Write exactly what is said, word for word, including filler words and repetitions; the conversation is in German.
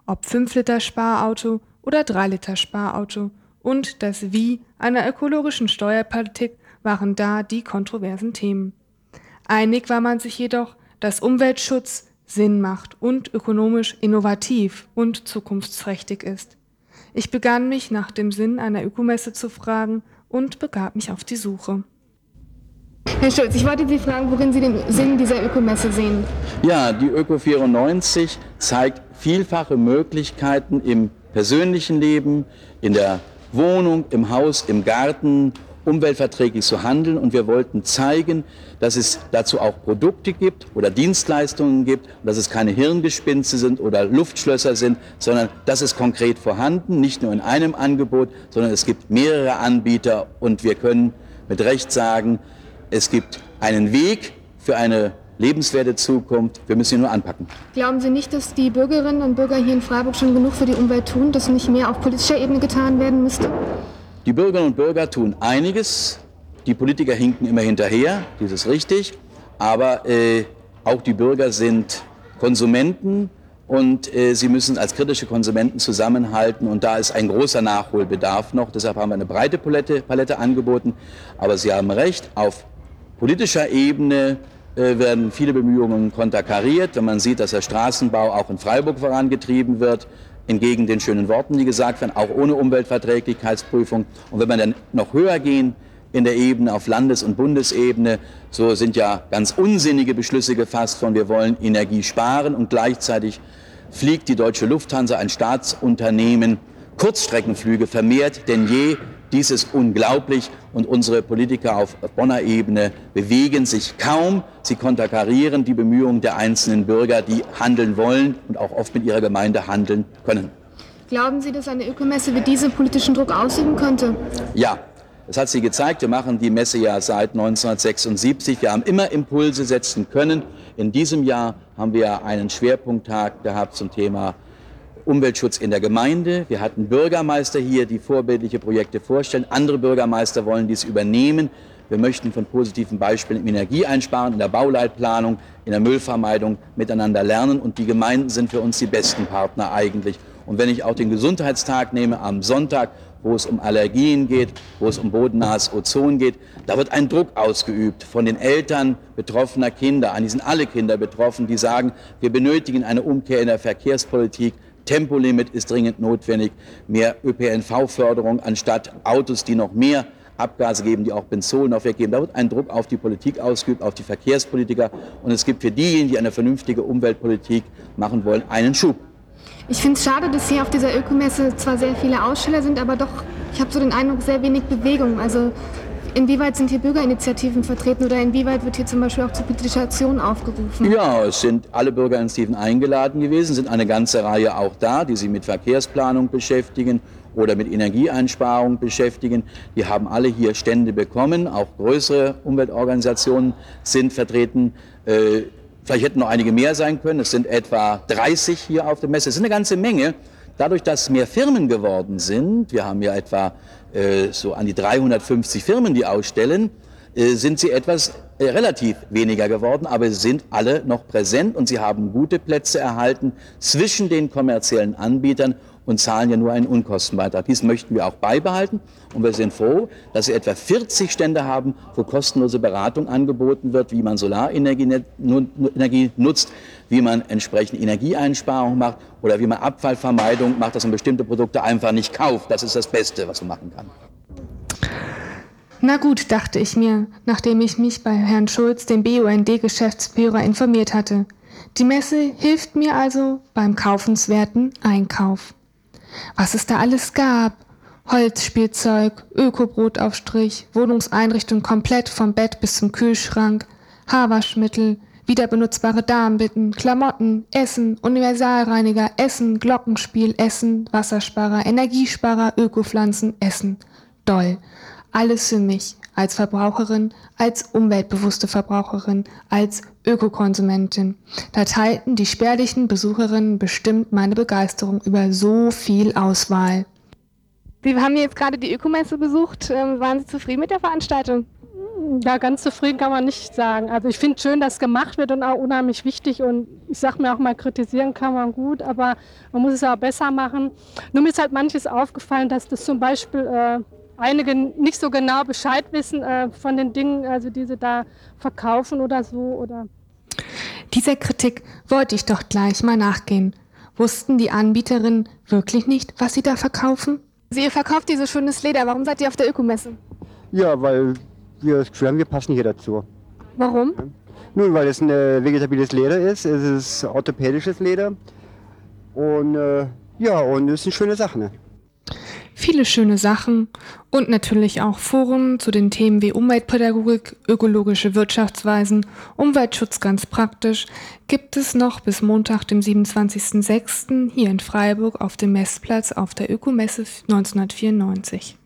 ob fünf Liter Sparauto oder drei Liter Sparauto, und das Wie einer ökologischen Steuerpolitik waren da die kontroversen Themen. Einig war man sich jedoch, dass Umweltschutz Sinn macht und ökonomisch innovativ und zukunftsträchtig ist. Ich begann mich nach dem Sinn einer Ökomesse zu fragen und begab mich auf die Suche. Herr Schulz, ich wollte Sie fragen, worin Sie den Sinn dieser Ökomesse sehen. Ja, die Öko vierundneunzig zeigt vielfache Möglichkeiten im persönlichen Leben, in der Wohnung, im Haus, im Garten, umweltverträglich zu handeln, und wir wollten zeigen, dass es dazu auch Produkte gibt oder Dienstleistungen gibt, dass es keine Hirngespinste sind oder Luftschlösser sind, sondern das ist konkret vorhanden, nicht nur in einem Angebot, sondern es gibt mehrere Anbieter, und wir können mit Recht sagen, es gibt einen Weg für eine lebenswerte Zukunft, wir müssen ihn nur anpacken. Glauben Sie nicht, dass die Bürgerinnen und Bürger hier in Freiburg schon genug für die Umwelt tun, dass nicht mehr auf politischer Ebene getan werden müsste? Die Bürgerinnen und Bürger tun einiges, die Politiker hinken immer hinterher, das ist richtig, aber äh, auch die Bürger sind Konsumenten, und äh, sie müssen als kritische Konsumenten zusammenhalten, und da ist ein großer Nachholbedarf noch, deshalb haben wir eine breite Palette, Palette angeboten, aber Sie haben recht, auf politischer Ebene äh, werden viele Bemühungen konterkariert, wenn man sieht, dass der Straßenbau auch in Freiburg vorangetrieben wird, entgegen den schönen Worten, die gesagt werden, auch ohne Umweltverträglichkeitsprüfung. Und wenn wir dann noch höher gehen in der Ebene auf Landes- und Bundesebene, so sind ja ganz unsinnige Beschlüsse gefasst von, wir wollen Energie sparen, und gleichzeitig fliegt die Deutsche Lufthansa, ein Staatsunternehmen, Kurzstreckenflüge vermehrt denn je. Dies ist unglaublich, und unsere Politiker auf Bonner Ebene bewegen sich kaum. Sie konterkarieren die Bemühungen der einzelnen Bürger, die handeln wollen und auch oft mit ihrer Gemeinde handeln können. Glauben Sie, dass eine Ökomesse wie diese politischen Druck ausüben könnte? Ja, das hat sie gezeigt. Wir machen die Messe ja seit neunzehnhundertsechsundsiebzig. Wir haben immer Impulse setzen können. In diesem Jahr haben wir einen Schwerpunkttag gehabt zum Thema Umweltschutz in der Gemeinde. Wir hatten Bürgermeister hier, die vorbildliche Projekte vorstellen. Andere Bürgermeister wollen dies übernehmen. Wir möchten von positiven Beispielen im Energieeinsparen, in der Bauleitplanung, in der Müllvermeidung miteinander lernen. Und die Gemeinden sind für uns die besten Partner eigentlich. Und wenn ich auch den Gesundheitstag nehme am Sonntag, wo es um Allergien geht, wo es um bodennahes Ozon geht, da wird ein Druck ausgeübt von den Eltern betroffener Kinder. Eigentlich sind alle Kinder betroffen, die sagen, wir benötigen eine Umkehr in der Verkehrspolitik. Tempolimit ist dringend notwendig, mehr Ö P N V-Förderung anstatt Autos, die noch mehr Abgase geben, die auch Benzol noch weggeben. Da wird ein Druck auf die Politik ausgeübt, auf die Verkehrspolitiker, und es gibt für diejenigen, die eine vernünftige Umweltpolitik machen wollen, einen Schub. Ich finde es schade, dass hier auf dieser Ökomesse zwar sehr viele Aussteller sind, aber doch, ich habe so den Eindruck, sehr wenig Bewegung. Also inwieweit sind hier Bürgerinitiativen vertreten, oder inwieweit wird hier zum Beispiel auch zur politischer Aktion aufgerufen? Ja, es sind alle Bürgerinitiativen eingeladen gewesen, sind eine ganze Reihe auch da, die sich mit Verkehrsplanung beschäftigen oder mit Energieeinsparung beschäftigen. Die haben alle hier Stände bekommen, auch größere Umweltorganisationen sind vertreten. Äh, vielleicht hätten noch einige mehr sein können, es sind etwa dreißig hier auf der Messe, es ist eine ganze Menge. Dadurch, dass mehr Firmen geworden sind, wir haben ja etwa äh, so an die dreihundertfünfzig Firmen, die ausstellen, äh, sind sie etwas äh, relativ weniger geworden, aber sie sind alle noch präsent, und sie haben gute Plätze erhalten zwischen den kommerziellen Anbietern und zahlen ja nur einen Unkostenbeitrag. Dies möchten wir auch beibehalten, und wir sind froh, dass wir etwa vierzig Stände haben, wo kostenlose Beratung angeboten wird, wie man Solarenergie Energie nutzt, wie man entsprechend Energieeinsparung macht oder wie man Abfallvermeidung macht, dass man bestimmte Produkte einfach nicht kauft. Das ist das Beste, was man machen kann. Na gut, dachte ich mir, nachdem ich mich bei Herrn Schulz, dem B U N D-Geschäftsführer, informiert hatte. Die Messe hilft mir also beim kaufenswerten Einkauf. Was es da alles gab: Holzspielzeug, Öko-Brotaufstrich, Wohnungseinrichtung komplett vom Bett bis zum Kühlschrank, Haarwaschmittel, wiederbenutzbare Darmbitten, Klamotten, Essen, Universalreiniger, Essen, Glockenspiel, Essen, Wassersparer, Energiesparer, Ökopflanzen, Essen. Doll. Alles für mich, als Verbraucherin, als umweltbewusste Verbraucherin, als Ökokonsumentin. Da teilten die spärlichen Besucherinnen bestimmt meine Begeisterung über so viel Auswahl. Sie haben jetzt gerade die Ökomesse besucht. Waren Sie zufrieden mit der Veranstaltung? Ja, ganz zufrieden kann man nicht sagen. Also ich finde schön, dass es gemacht wird und auch unheimlich wichtig. Und ich sage mir auch mal, kritisieren kann man gut, aber man muss es auch besser machen. Nur mir ist halt manches aufgefallen, dass das zum Beispiel äh, einige nicht so genau Bescheid wissen äh, von den Dingen, also die sie da verkaufen oder so. Oder Dieser Kritik wollte ich doch gleich mal nachgehen. Wussten die Anbieterinnen wirklich nicht, was sie da verkaufen? Also ihr verkauft dieses schönes Leder. Warum seid ihr auf der Ökomesse? Ja, weil wir das Gefühl haben, wir passen hier dazu. Warum? Nun, weil es ein äh, vegetabiles Leder ist, es ist orthopädisches Leder und äh, ja, und es sind schöne Sachen. Ne? Viele schöne Sachen und natürlich auch Foren zu den Themen wie Umweltpädagogik, ökologische Wirtschaftsweisen, Umweltschutz ganz praktisch gibt es noch bis Montag, dem siebenundzwanzigsten sechsten hier in Freiburg auf dem Messplatz auf der Ökomesse neunzehnhundertvierundneunzig.